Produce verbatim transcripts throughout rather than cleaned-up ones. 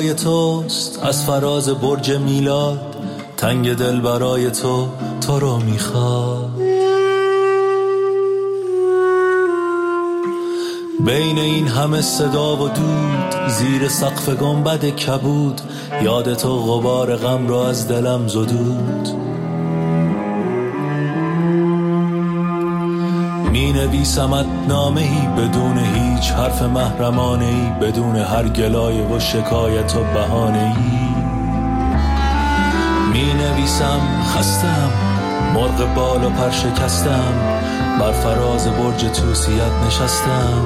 برای توست از فراز برج میلاد، تنگ دل برای تو تو رو میخواد. بین این همه صدا و دود، زیر سقف گنبد کبود، یاد تو غبار غم را از دلم زدود. می نویسمت نامه‌ای بدون هیچ حرف محرمانه‌ای، بدون هر گلایه و شکایت و بهانه‌ای. می نویسم خستم، مرغ بال و پر شکستم، بر فراز برج توسیت نشستم.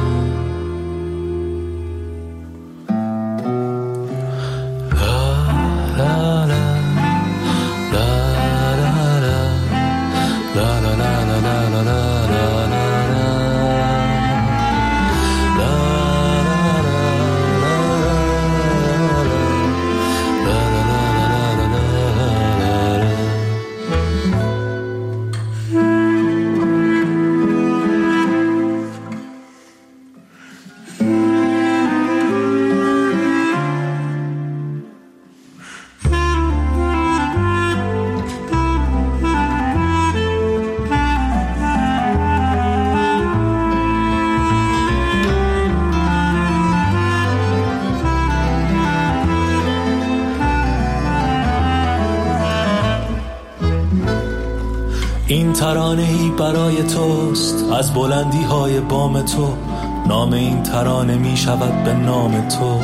این ترانه‌ای برای توست از بلندی های بام تو، نام این ترانه می شود به نام تو.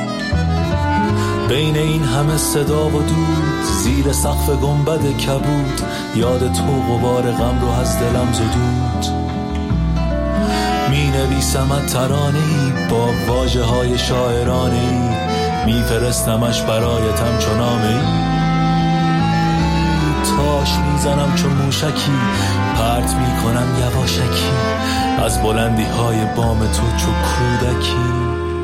بین این همه صدا و دود، زیر سقف گنبد کبود، یاد تو غبار غم رو از دلم زدود. می نویسمت ترانه‌ای با واژه های شاعرانه‌ای، می فرستمش برایتم چو نامه‌ای. تاش میزنم چون موشکی، پرت میکنم یواشکی، از بلندی های بام تو چو کودکی.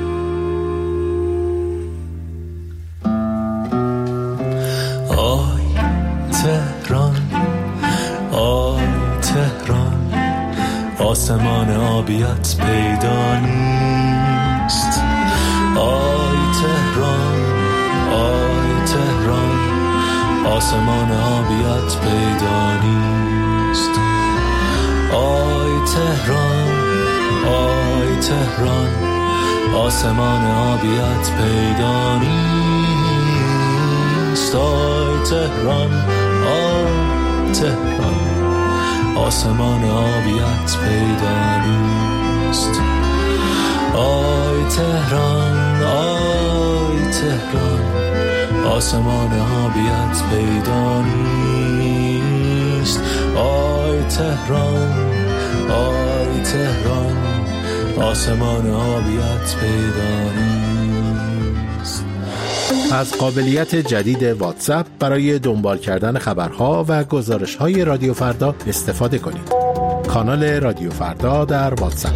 آی تهران، آی تهران، آسمان آبیت پیدا نیست. آی تهران، آی تهران، آسمان آبیت پیدا نیست. آی تهران، آی تهران، آسمان آبیت پیدا نیست. آی تهران، آی تهران، آسمان آبیت پیدا نیست. آی تهران، آی تهران، آسمان آبیت پیدا نیست. آی تهران، آی تهران، آسمان آبیت پیدا نیست. از قابلیت جدید واتساپ برای دنبال کردن خبرها و گزارش‌های رادیو فردا استفاده کنید. کانال رادیو فردا در واتساپ.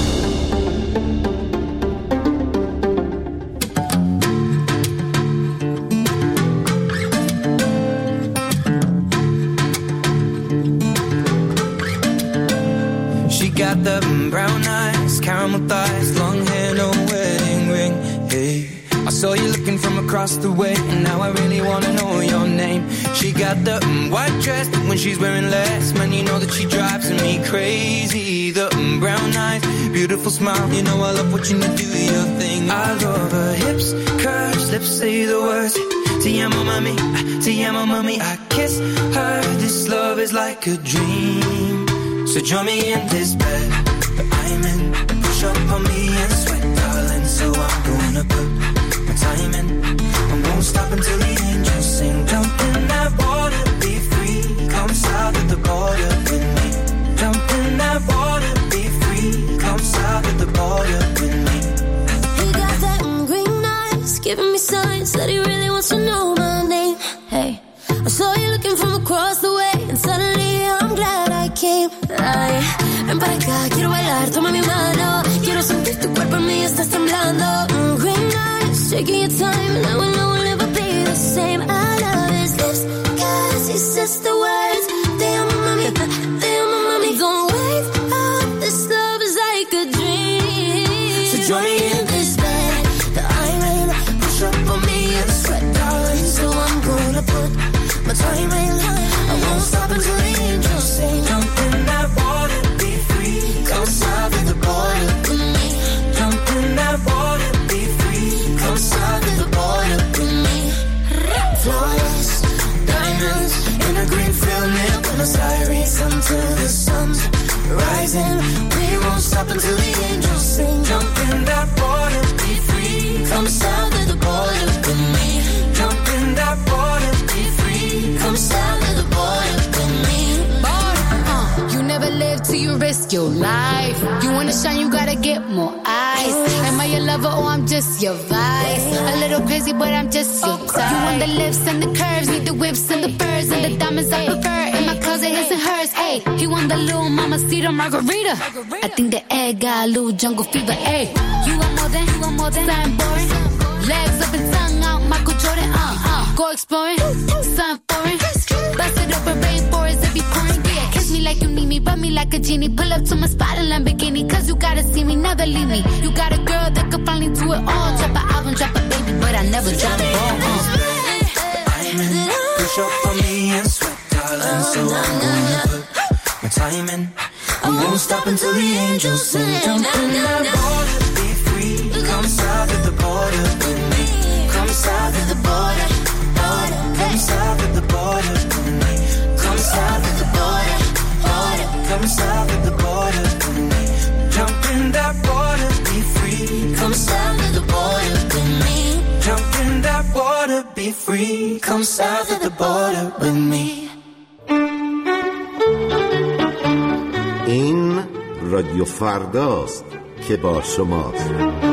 Got the brown eyes, caramel thighs, long hair, no wedding ring. Hey, I saw you looking from across the way, and now I really wanna know your name. She got the mm, white dress, but when she's wearing less, man, you know that she drives me crazy. The mm, brown eyes, beautiful smile, you know I love watching you do your thing. I love her hips, curves, lips say the words. Te amo, mami, te amo, mami. I kiss her. This love is like a dream. So join me in this bed that I'm in. Push up on me and sweat, darling. So I'm gonna put my time in. I won't stop until the angels sing. Jump in that water, be free. Come south of the border with me. Jump in that water, be free. Come south of the border with me. He got that green eyes, giving me signs that he really wants to know my name. Hey, I saw you looking from across the way, and suddenly I'm glad I came. Ay, ven para acá, quiero bailar, toma mi mano. Quiero sentir tu cuerpo en mí, estás temblando. Mm, green eyes, taking your time, and I will know we'll never be the same. I love his lips, cause he says the words. Te amo, mami, te amo, mami. Don't wake up, this love is like a dream. So join me in this bed that I'm in. Push up on me until the angels sing. Jump in that water, be free. Come south of the border with me. Jump in that water, be free. Come south of the border with me. Border, uh, you never live till you risk your life. You wanna shine, you gotta get more eyes. Am I your lover or I'm just your vice? A little crazy, but I'm just your type. You want the lips and the curves, need the whips and the furs and the diamonds I prefer. In my closet, his and hers. Ayy, he want the little mamacita margarita. I think the egg got a little jungle fever. Ayy, you want more than, you want more than something boring. Legs up and tongue out, Michael Jordan. Uh, uh, go exploring, something foreign. Bust it open, rainforest, it be pouring. Yeah, kiss me like you need me, rub me like a genie. Pull up to my spot in Lamborghini, cause you gotta see me, never leave me. You got a girl that could finally do it all. Drop an album, drop a baby, but I never drop a ball. Uh. Push up on me and sweat, darling. So I'm gonna put my time in. We won't stop until the angels sing. Jump in that water, be free. Come south of the border with me. Come south of the border, border. Come south of the border with me. Come south of the border, border. Come south of the border with me. Jump in that water, be free. Come south of the border with me. Jump in that water, be free. Come south of the border with me. این رادیو فرداست که با شماست.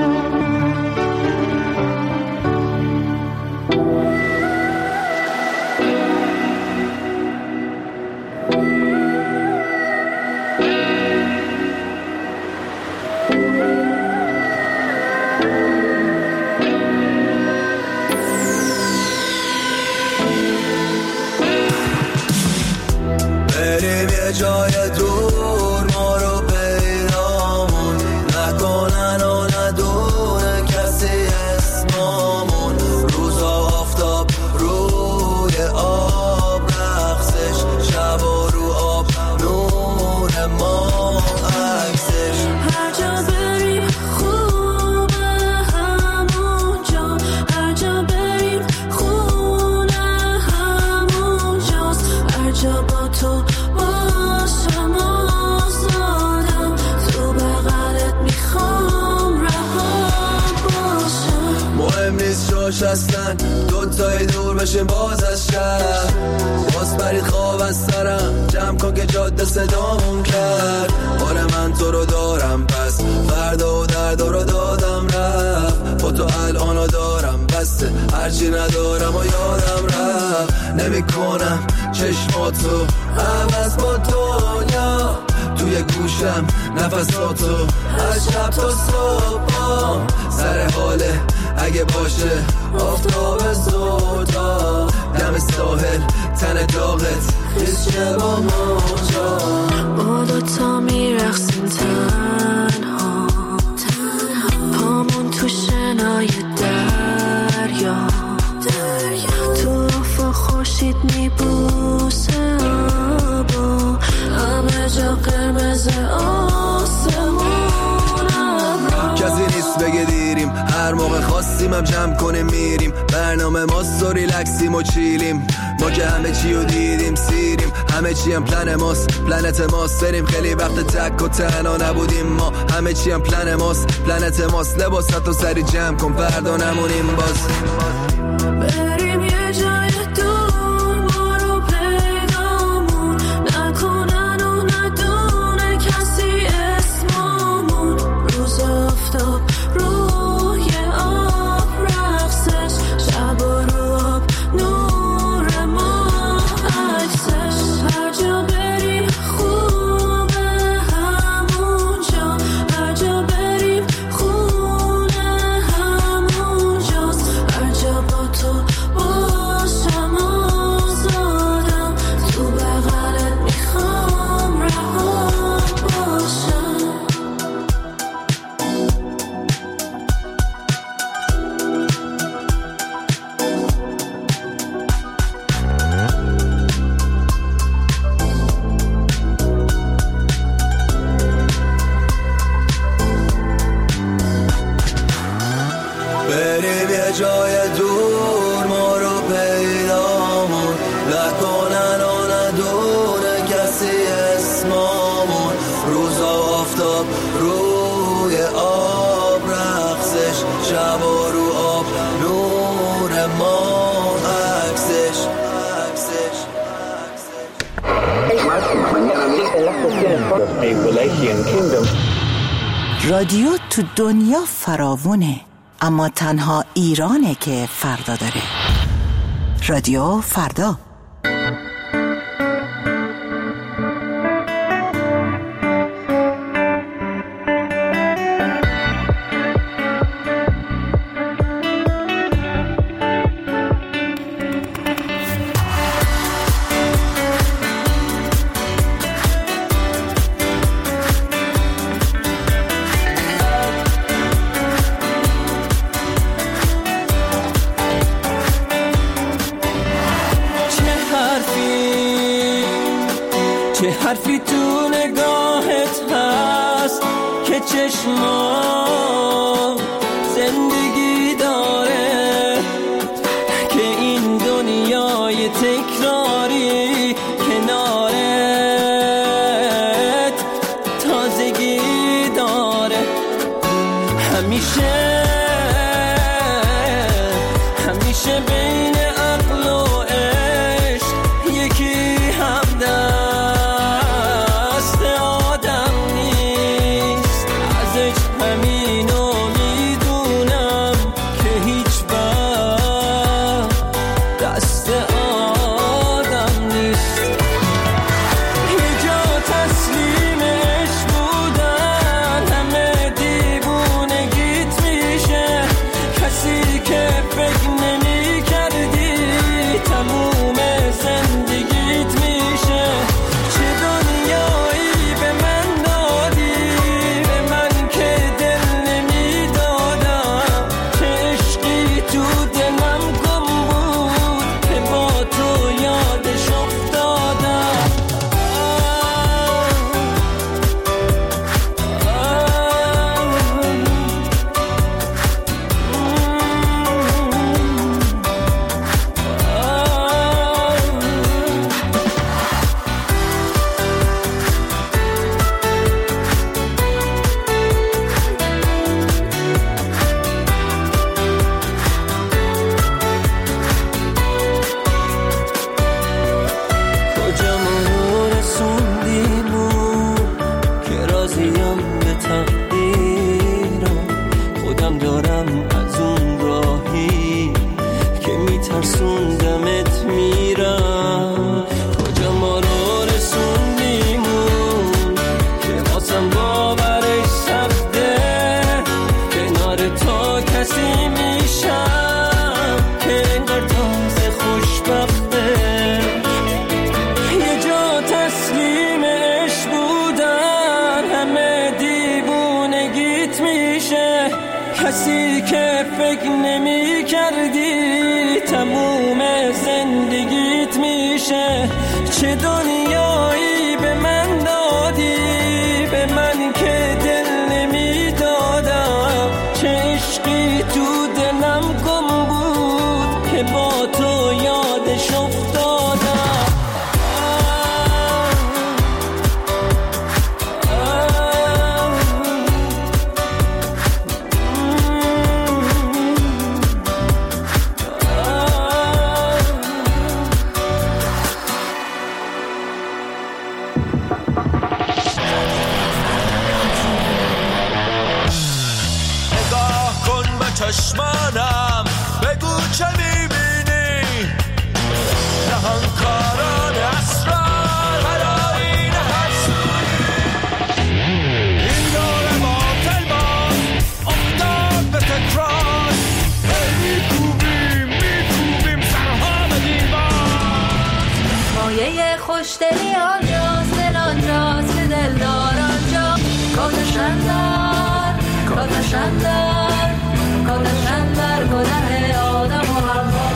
بریم یه جای دور ما رو پیدامون نکنن و ندونه کسی اسمامون. روزا آفتاب روی آب رقصش، شب و رو آب نور ما عکسش. هر جا بریم خوبه همونجا، هر جا بریم خونه همونجاست. هر جا با تو باشم آزادم، تو بغلت میخوام رها باشم. مهم نیست جاش هستن دوتایی دور بشیم باز از شهر. باز برید خواب از سرم جمع کن که جاده صدامون کرد. آره من تو رو دارم پس فردا و درد رو دادم رفت. با تو الانو دارم بسته هرچی ندارم و یادم رفت. نمی کنم چشماتو عوض با دنیا توی گوشم نفساتو هر شب تا صبح. سر حاله اگه باشه آفتاب زودا، دم ساحل تن داغت حسشه با موجا. با دوتا میرقصیم تنها، پامون تو شنای دریا. تو افق خورشید میبوسه آبا، همه جا قرمز آسمون. کسی نیست بگه دیریم، هر موقع خواستیم هم جمع کنیم میریم. برنامه ما سو ریلکسیم و چیلیم، ما که همه چی رو دیدیم سیریم. همه چی هم پلن ماست، پلنت ماست. بریم خیلی وقت تک و تنها نبودیم ما. همه چی هم پلن ماست، پلنت ماست. لباسات رو سری جمع کن فردا نمونیم باز. بریم یه جای دور ما رو پیدامون نکنن و ندونه کسی اسمامون. روز آفتاب روی آب رقصش، شب و رو آب نور ما عکسش. هر جا بریم خوبه همونجا، هر جا بریم خونه همونجاست. هر جا با تو باشم آزادم، تو بغلت میخوام رها باشم. بریم یه جای دور ما رو پیدامون نکنن و ندونه کسی اسمامون. روزا آفتاب رو شب و رو آب نور ما عکسش رادیو تو دنیا فراوونه، اما تنها ایرانه که فردا داره. رادیو فردا. چه حرفی تو نگاهت هست که چشما زندگی داره، که این دنیای تکراری کنارت تازگی داره. همیشه همیشه بین عقل و عشق یکی همدم کسی که فکر نمی کردی تموم زندگیت میشه. چه دنیایی به من دادی، به من که دل نمی دادم. چه عشقی تو دلم گم بود که با تو یادش افتادم. چشمانم بگو چه میبینی، نهانکاران اسرار برای نحسونی. این دور باطل باز افتاد به تکرار، میکوبیم میکوبیم سرها به دیوار. مایه خوشدلی آنجاست، دل آنجاست که دلدار آنجا. کاتشن در کاتشن در کاتشن در گناه آدم و حوا.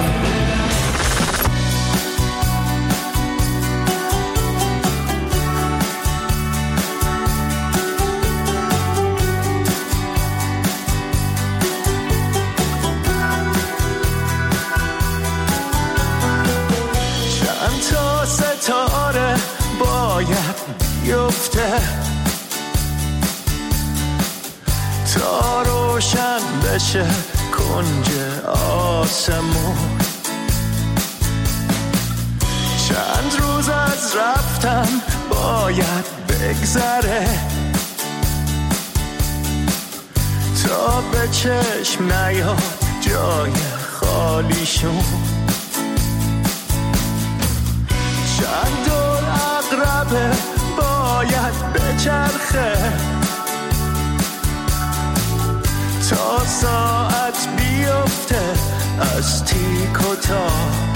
چند تا ستاره باید بیفته تا رو روشن بشه کنج آسمون. چند روز از رفتن باید بگذره تا به چشم نیاد جای خالیشون. چند دور عقربه باید بچرخه تا ساعت بیفته از تیک و تاک.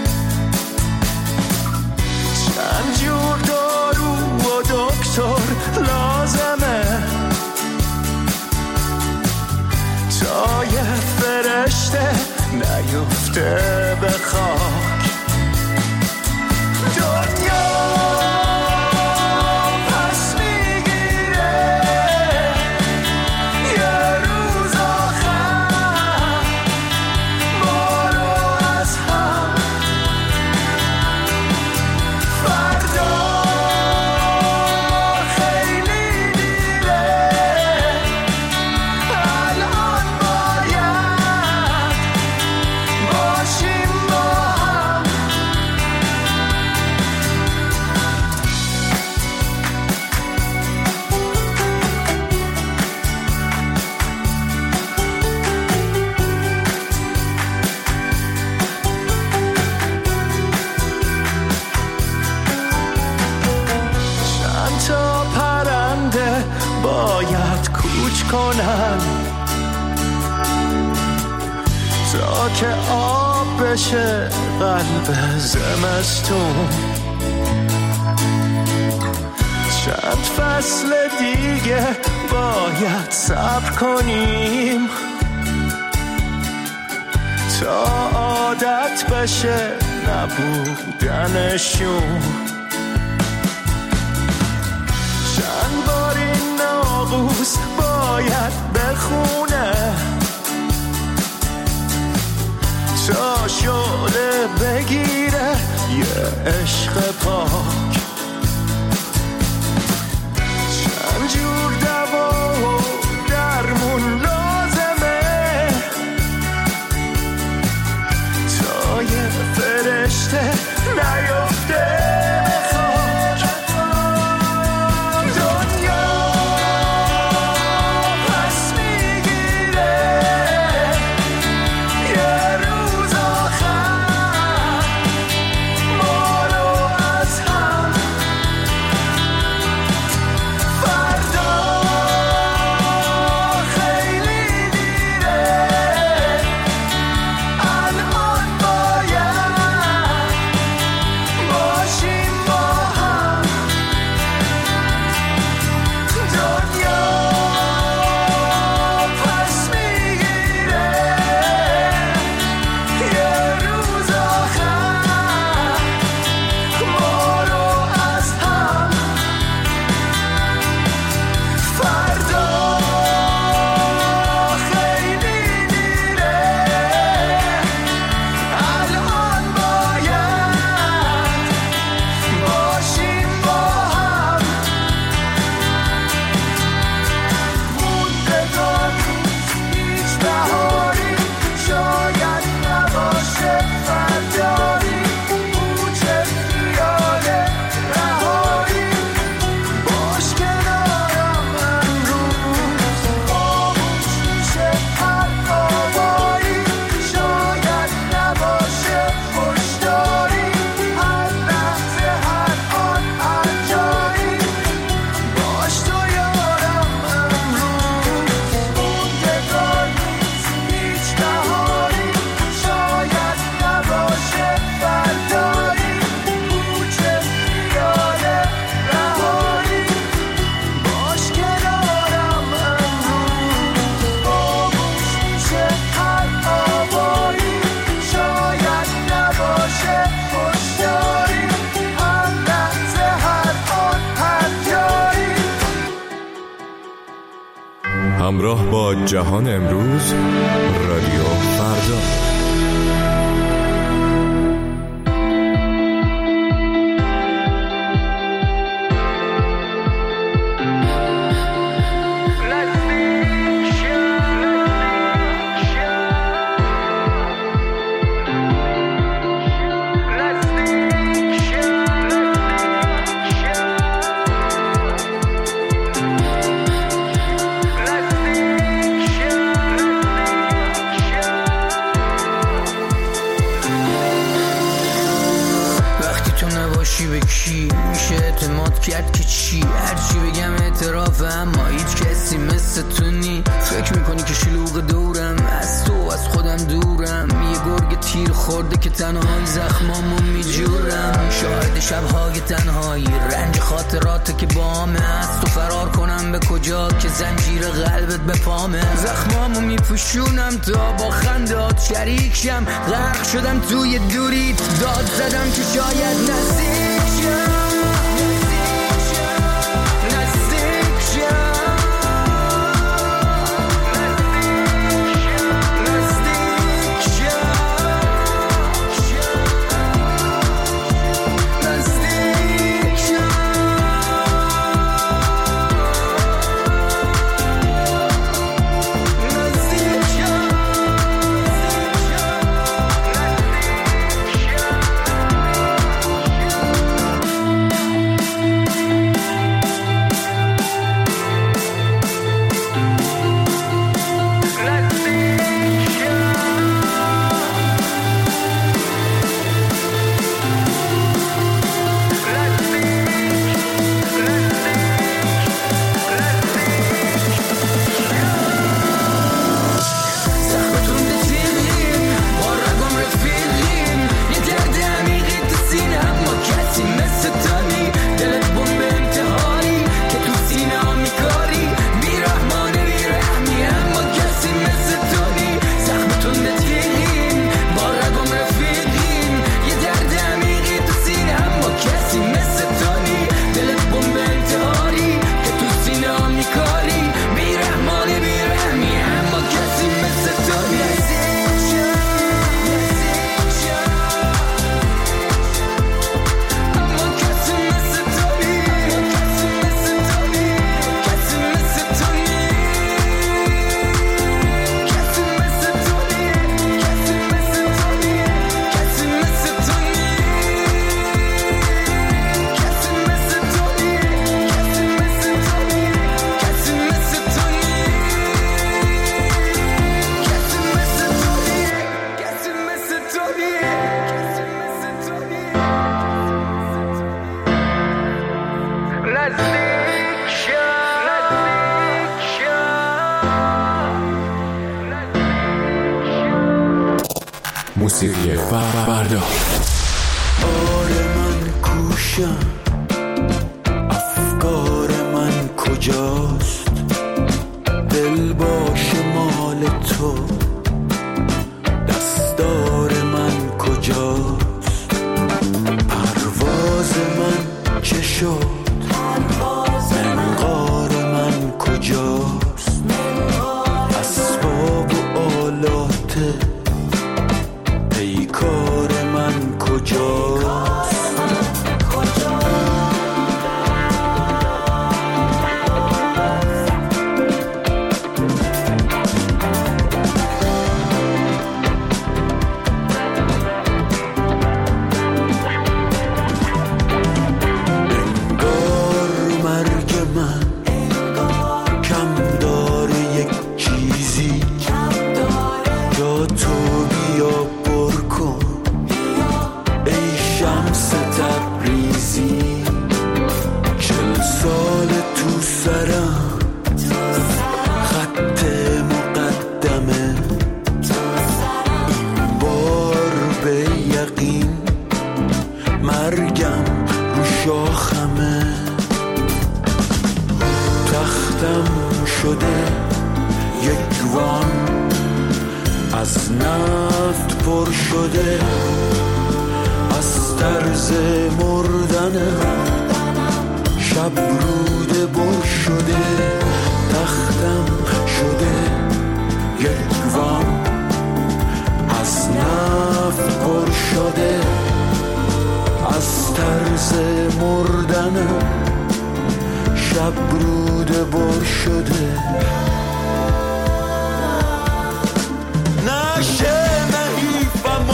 چند جور دارو و دکتر لازمه تا یه فرشته نیفته به خاک. دنیا پس میگیره یه روز آخر ما رو از هم. فردا خیلی دیره الان باید باشیم با هم. چند تا پرنده باید کوچ کنن تا که آب بشه قلب زمستون. چند فصل دیگه باید صبر کنیم تا عادت بشه نبودنشون. چند بار این ناقوس باید بخونه تا شعله بگیره یه عشق پاک. چند جور دوا و درمون لازمه تا یه فرشته نیفته به خاک. دنیا پس میگیره یه روز آخر ما رو از هم. فردا خیلی دیره الان باید باشیم با هم. دنیا پس میگیره یه روز آخر ما رو از هم. فردا خیلی دیره الان باید باشیم با هم. موندگار هیچ بهاری شاید نباشه فردایی. موج خیال رهایی باش کنارم امروز. خاموش میشه هر آوایی شاید نباشه خوشداری. هر لحظه هر آن هر جایی باش تو یارم امروز. موندگار نیست هیچ بهاری شاید نباشه فردایی. موج خیال رهایی باش کنارم امروز. خاموش میشه هر آوایی شاید نباشه خوشداری. هر لحظه هر آن هر جایی. همراه با جهان امروز رادیو فردا. نزدیک شو اطرافه اما هیچ کسی مثل تو نی. فکر میکنی که شلوغ دورم، از تو از خودم دورم. یه گرگ تیر خورده که تنهایی زخمامو میجورم. شاهد شبهای تنهایی، رنج خاطرات که بامه. از تو فرار کنم به کجا که زنجیر قلبت به پامه. زخمامو میپوشونم تا با خندات شریک شم. غرق شدم توی دوریت، داد زدم که شاید نزدیک شم. موسیقی فردا. آره من کوشم، افکار من کجاست؟ دل باش مال تو، دستار من کجاست؟ پرواز من چه شد؟ منقار من کجاست؟ اسباب و آلات پیکار من کجاست؟ از نفت پر شده، از طرز مردنم شب روده بر شده. تختم شده یک وان، از نفت پر شده، از طرز مردنم شب روده بر شده. نشه نحیفم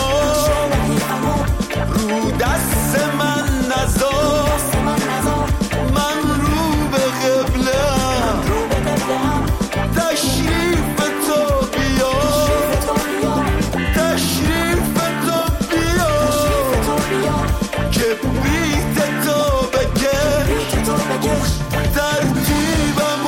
رو دست من نذار، من رو به قبله‌ام، تشریف تو بیا، تشریف تو بیا، که بیت تو بکش، ترتیبم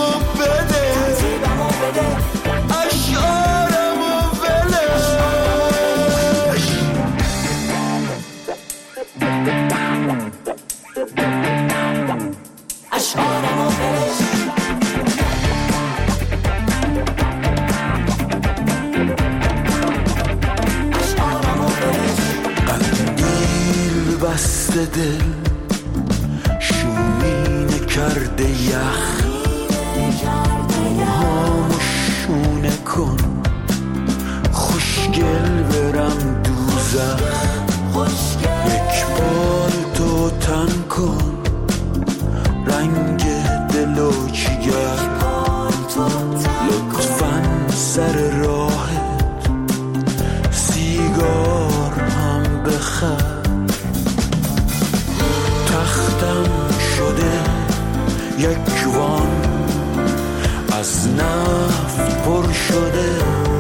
دل شومینه کرده یخ موهامو شونه کن خوشگل برم دوزخ یک بار تو تن کن رنگ دلو جیگر لطفاً سر راهت سیگار هم بخر تختم شده یک وان از نفت پر شده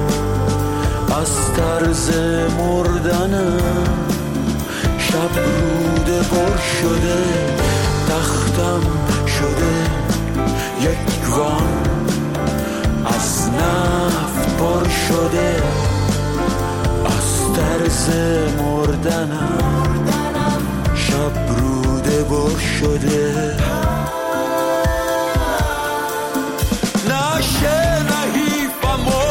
از طرز مردنم شب روده پر شده تختم شده یک وان از نفت پر شده از طرز مردنم شب روده پر شده نشه نحیفمو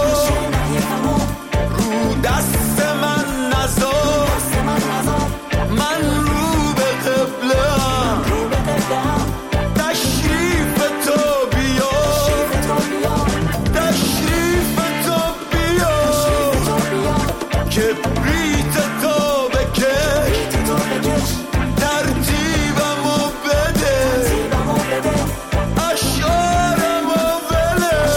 رو دست من نذار من رو به قبله‌ام تشریف تو بیا تشریف تو بیا کبریت تو بکش ترتیبمو بده اشعارمو ولش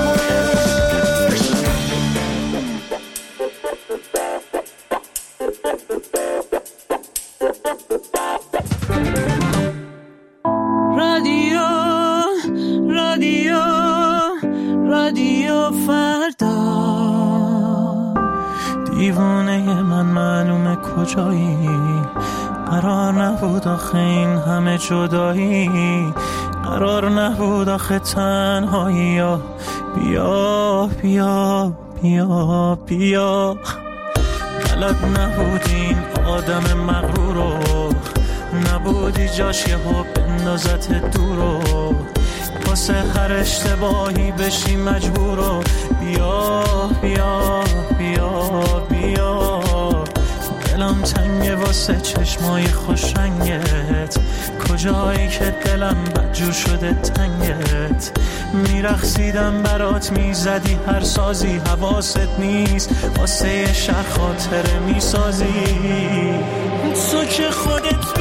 رادیو رادیو رادیو فردا دیوانه من معلومه کجایی قرار نبود آخه این همه جدایی قرار نبود آخه تنهایی بیا بیا بیا بیا بلد نبود این آدم مغرورو نبودی جاش یه ها بندازت دورو واسه هر اشتباهی بشی مجبورو بیا بیا بیا بیا دلم تنگه واسه چشمای خوش رنگت کجایی که دلم بدجور شده تنگت میرقصیدم برات میزدی هر سازی حواست نیست واسه یه شهر خاطره میسازی تو که خودت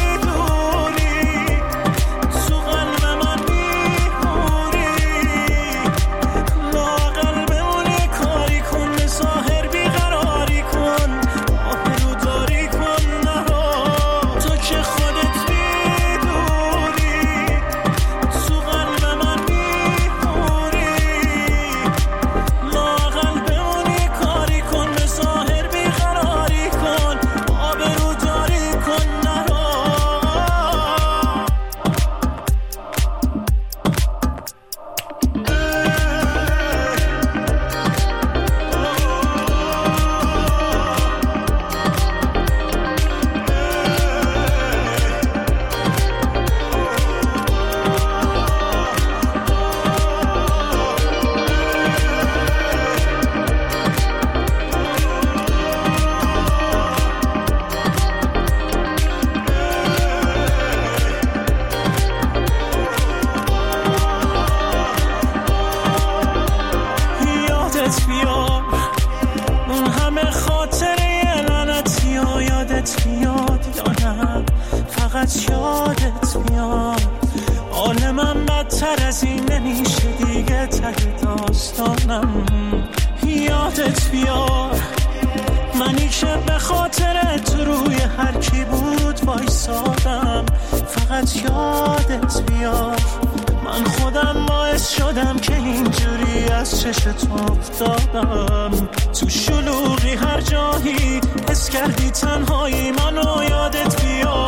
یادت بیار منی که به خاطر تو روی هر کی بود وایسادم فقط یادت بیار من خودم باعث شدم که اینجوری از چش تو افتادم تو شلوغی هر جایی حس کردی تنهایی منو یادت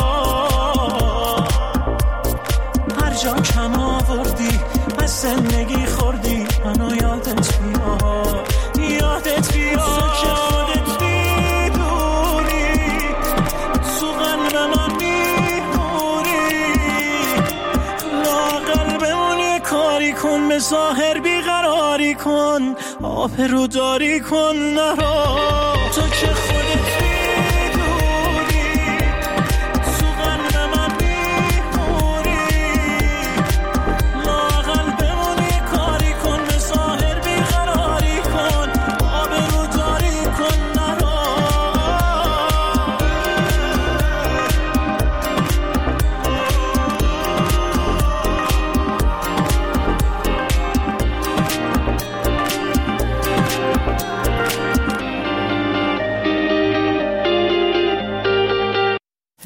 بیار هر جا کم آوردی از زندگی خوردی منو یادت بیار یادت بیار که خودت بیدوری تو قلب من بیموری لاغر بمونی کاری کن به ظاهر بیقراری کن آبرو داری کن نرا تو که خودت بیدوری تو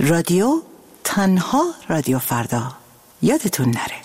رادیو تنها رادیو فردا یادتون نره.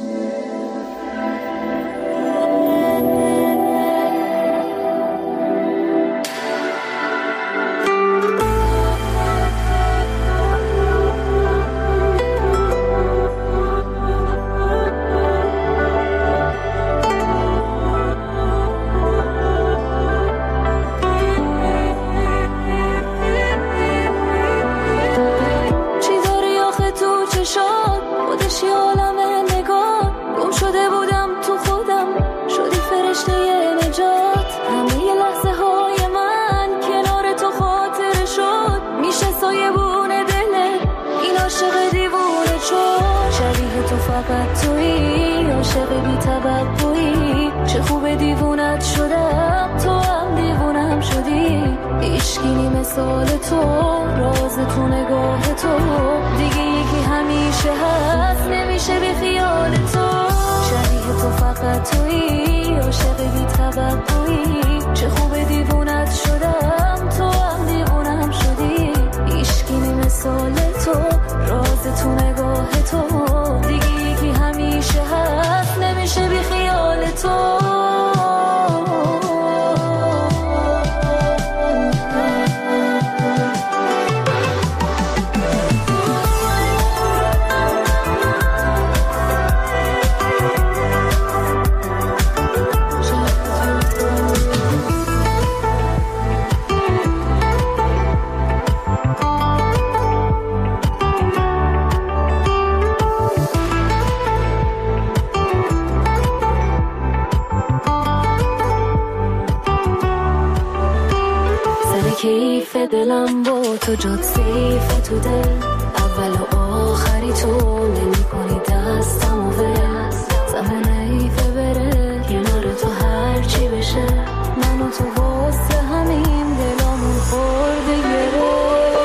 کیف دلم با تو جات سیف تو دل، اول و آخری تو نمی کنی دستم و ول، زمن ایفه بره کنار تو هر چی بشه، من و تو واسه همین دلامون خورده گره،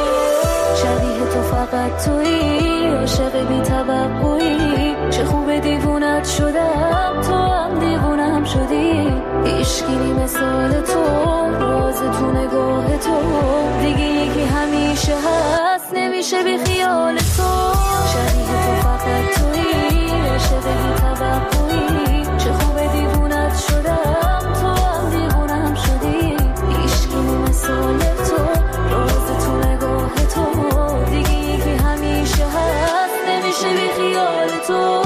شبیه تو فقط تویی، عاشق بی توقعی، چه خوب دیوونت شدم تو هم دیوونم شدی، عشقی مثال تو، راز تو نگاه تو، دیگه یکی همیشه هست نمیشه بی خیال تو، شبیه تو فقط تویی، عاشق بی توقعی، چه خوب دیوونت شدم تو هم دیوونم شدی، عشقی مثال تو، راز تو نگاه تو، دیگه یکی همیشه هست نمیشه بی خیال تو.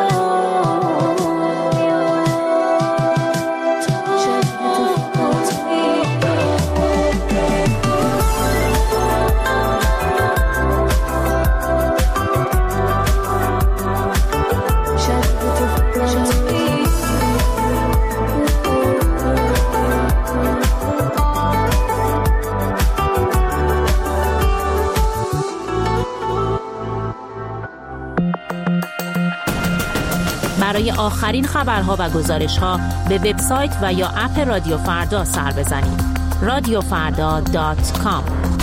برای آخرین خبرها و گزارش‌ها به وبسایت و یا اپ رادیو فردا سر بزنید. رادیو فردا دات کام.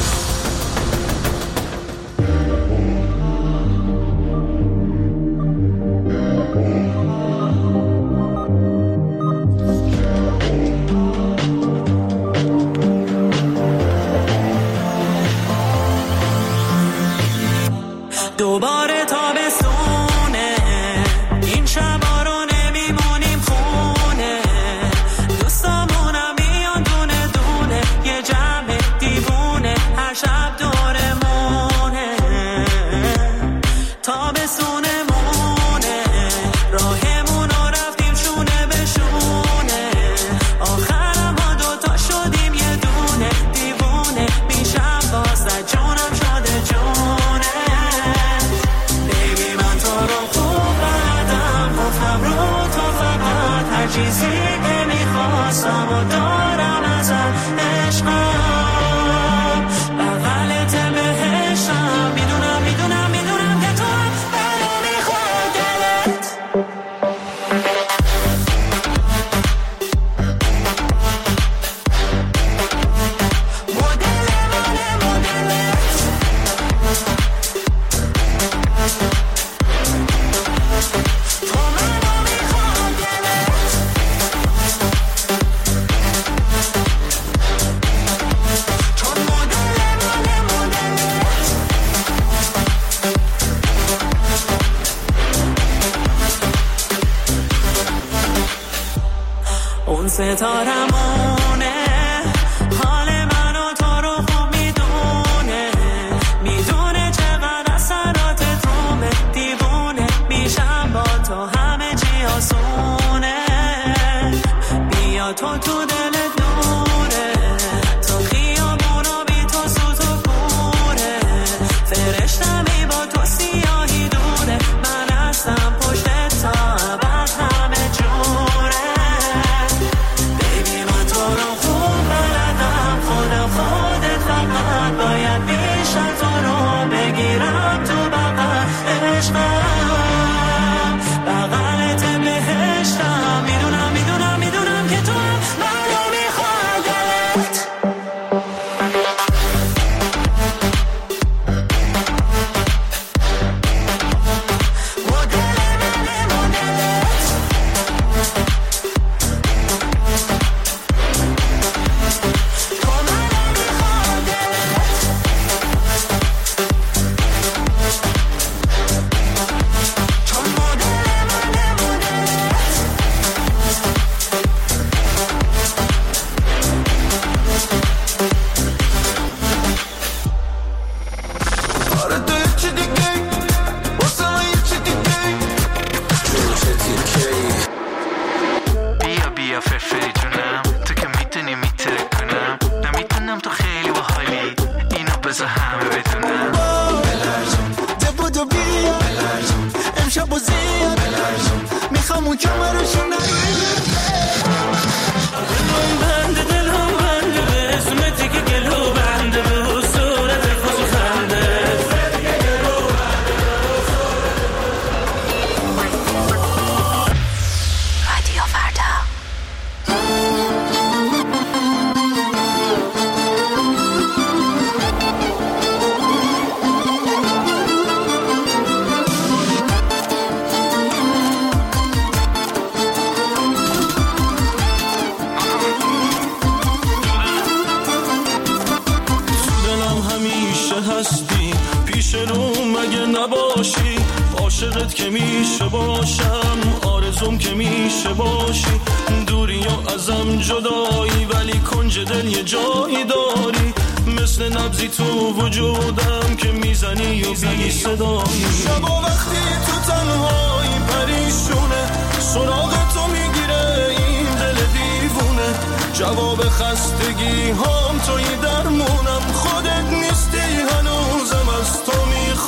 دوباره تابستونه، این شبا رو نمیمونیم خونه، دوستامونم میان دونه دونه، یه جمع دیوونه هر شب دورمونه، تابستونمونه، راهمون رو رفتیم شونه به شونه، آخرم ما دوتا شدیم یه دونه، دیوونه میشم بازه جونم شده جونه. چیزی که میخواستم و دارم ازت عشقم، بغلت بهشتم، میدونم میدونم میدونم که تو هم منو میخواد دلت. مدل مال مدلت، تو منو میخواد دلت. چون ستارمونه حال من و تو رو خوب میدونه میدونه چقدر اثراتت رومه دیوونه میشم با تو همه چی آسونه بیا تو تو دلت نوره تو خیابونا بی تو سوز و کوره فرشتمی با تو سیاهی دوره من هستم پشت تا ابد همه جوره بیبی من تو رو خوب بلدم خود خودت فقط باید بیشتر تو رو بگیرم تو بغل عشقم بغلت بهشتم میدونم میدونم میدونم که تو منو میخوای دلت عاشقت که میشه باشم آرزوم که میشه باشی دوری یا ازم جدایی ولی کنج دل یه جایی داری مثل نبضی تو وجودم که میزنی و بی صدایی شبا وقتی تو تنهایی پریشونه سراغ تو میگیره این دل دیوونه جواب خستگی هم توی درمونم خودت نیستی هنوزم از تو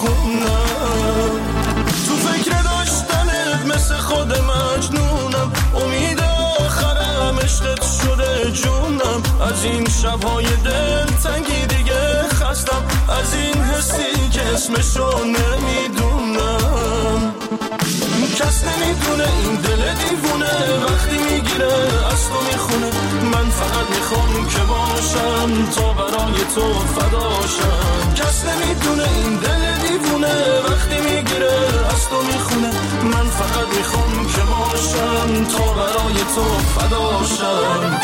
میخونم تو فکر داشتنت مثل خود مجنونم امید آخرم عشقت شده جونم از این شبهای دل تنگی دیگه خستم از این حسی که اسمشو نمیدونم کس نمیدونه این دل دیوونه وقتی میگیره از تو میخونه من فقط میخوام که باشم تا برای تو فداشم کس نمیدونه این دل دیوونه وقتی میگیره از تو میخونه من فقط میخوام که باشم تا برای تو فداشم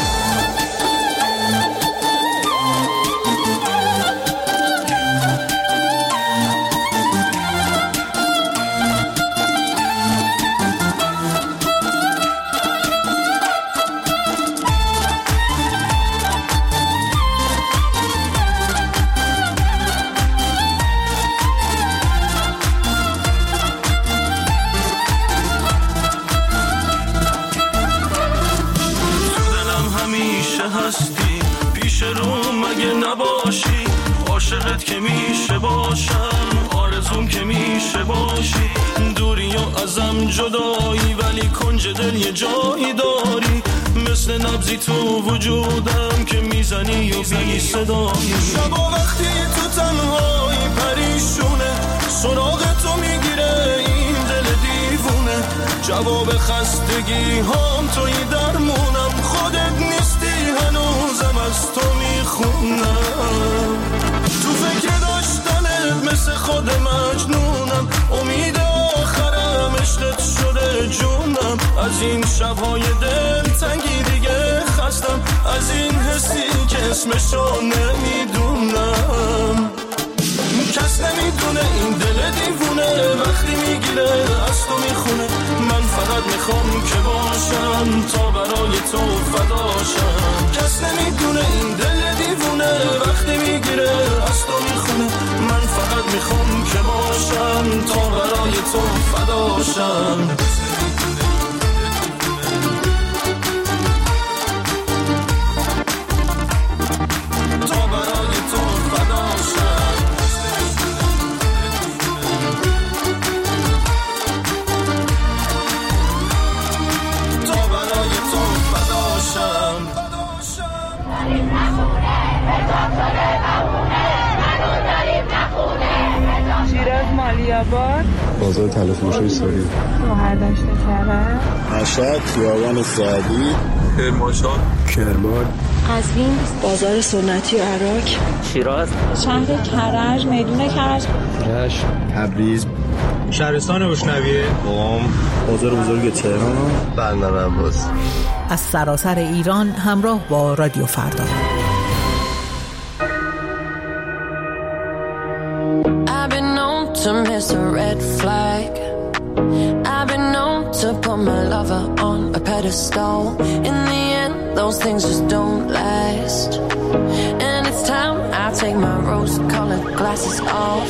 نباشی عاشقت که میشه باشم آرزوم که میشه باشی دوری و ازم جدایی ولی کنج دل یه جایی داری مثل نبضی تو وجودم که میزنی و بی صدایی شبا وقتی تو تنهایی پریشونه سراغ تو میگیره این دل دیوونه جواب خستگی هم توی درمونم خودت نیستی هنوزم از تو میخونم تو فکر داشتنت مثل خود مجنونم امید آخرم عشقت شده جونم از این شبهای دل تنگی دیگه خستم از این حسی که اسمشو نمیدونم کس نمیدونه این دل دیوونه وقتی میگیره از تو میخونه من فقط میخوام که باشم تا برای برای تو فداشم. کس نمیدونه این دل دیوونه وقتی میگیره از تو میخونه. من فقط میخوام که باشم تا برای تو فداشم. شیراز مالیاباد، بازار تلفروشی ساری، شهرداشت کرد، مشهد، خیابان سعدی، کرمانشاه، کرمان، قزوین، بازار سنتی عراق، شیراز، شهر کرج، میدون کرج، رشت، تبریز، شهرستان اشنویه، قم، بازار بزرگ تهران، بندر عباس. از سراسر ایران همراه با رادیو فردا. To miss a red flag. I've been known to put my lover on a pedestal. In the end, those things just don't last. And it's time I take my rose-colored glasses off.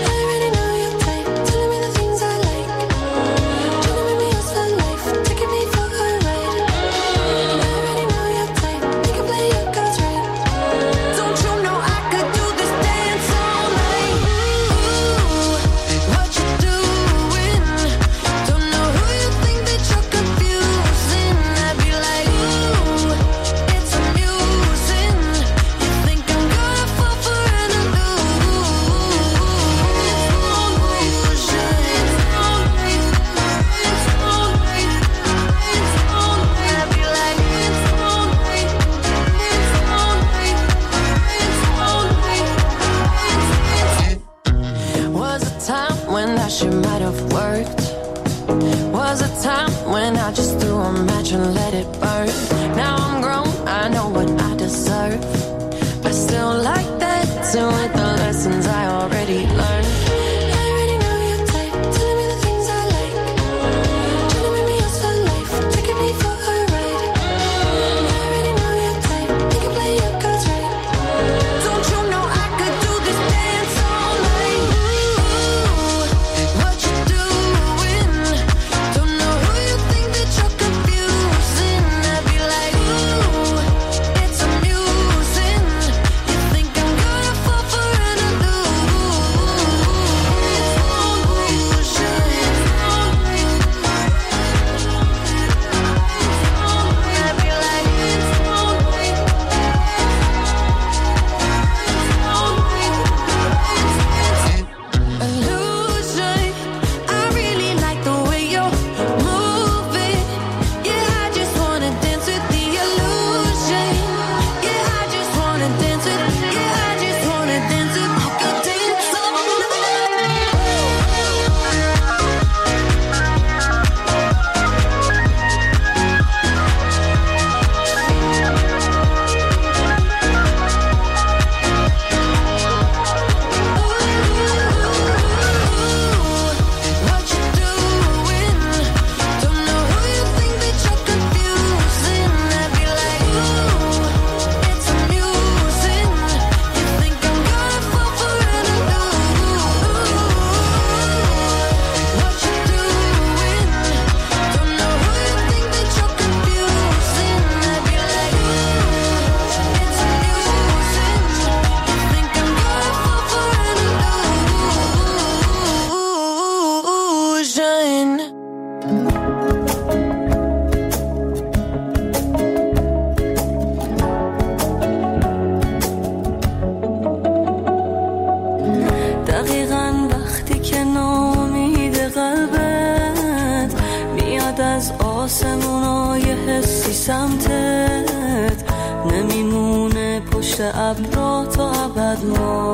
ابرا تا ابد ما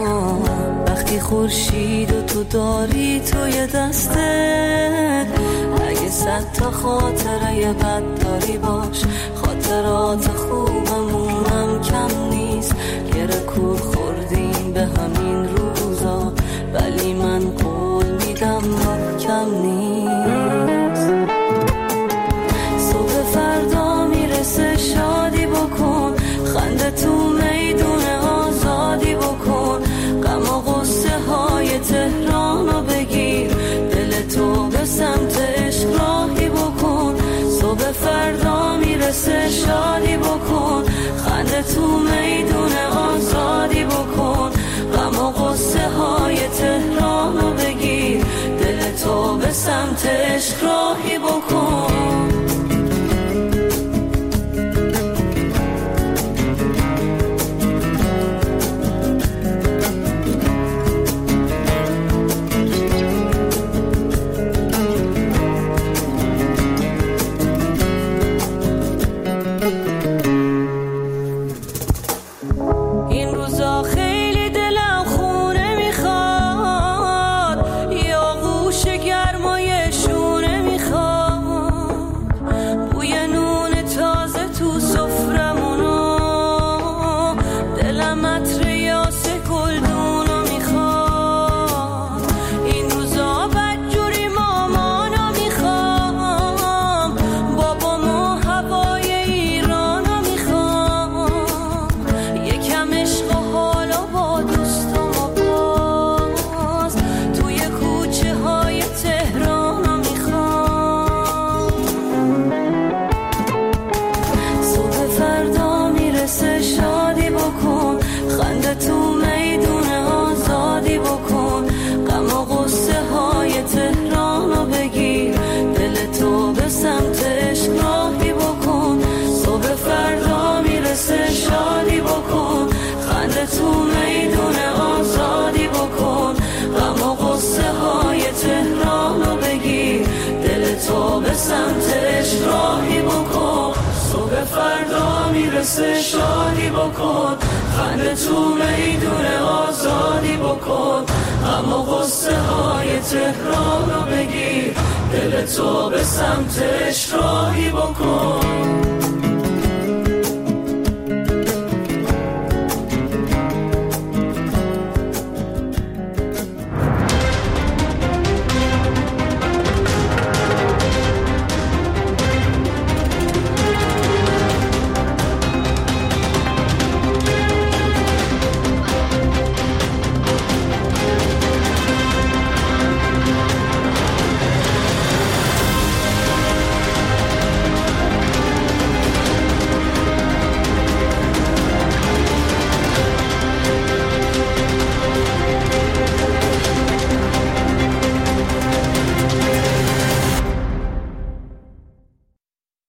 وقتی خورشید و تو داری توی دستت اگه صد تا خاطره بد داری باش خاطرات خوبمونم کم نیست یه رکور خوردیم به همین روزا ولی من قول میدم ما کم نیست صبح فردا خنده تو میدون آزادی بکن، غم و غصه های تهران رو بگیر، دل تو به سمت عشق راهی بکن، صبح فردا میرسه شادی بکن، خنده تو میدون آزادی بکن، غم و غصه های تهران رو بگیر، دل تو به سمت عشق راهی بکن. تو میدون آزادی بکن، غم و غصه های تهران رو بگیر، دل تو به سمت عشق راهی بکن، صبح فردا میرسه شادی بکن، خنده تو میدون آزادی بکن، غم و غصه های تهران رو بگیر، دل تو به سمت عشق راهی بکن.